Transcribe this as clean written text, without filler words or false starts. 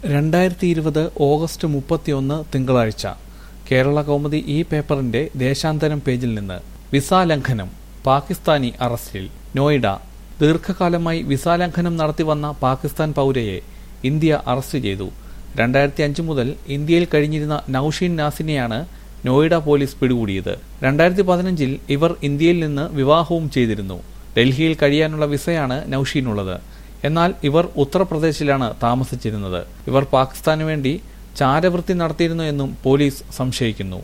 2020 August 31 തിങ്കളാഴ്ച കേരള കൗമുദി ഈ പേപ്പറിന്റെ ദേശാന്തരം പേജിൽ നിന്ന് വിസാലംഘനം പാകിസ്ഥാനി അറസ്റ്റിൽ നോയിഡ. ദീർഘകാലമായി വിസാലംഘനം നടത്തിവന്ന പാകിസ്ഥാൻ പൗരയെ ഇന്ത്യ അറസ്റ്റ് ചെയ്തു. 2005 മുതൽ ഇന്ത്യയിൽ കഴിഞ്ഞിരുന്ന നൌഷീൻ നാസിനെയാണ് നോയിഡ പോലീസ് പിടികൂടിയത്. 2015 ഇവർ ഇന്ത്യയിൽ നിന്ന് വിവാഹവും ചെയ്തിരുന്നു. ഡൽഹിയിൽ കഴിയാനുള്ള വിസയാണ് നൌഷീനുള്ളത്. എന്നാൽ ഇവർ ഉത്തർപ്രദേശിലാണ് താമസിച്ചിരുന്നത്. ഇവർ പാകിസ്ഥാനു വേണ്ടി ചാരവൃത്തി നടത്തിയിരുന്നു എന്നും പോലീസ് സംശയിക്കുന്നു.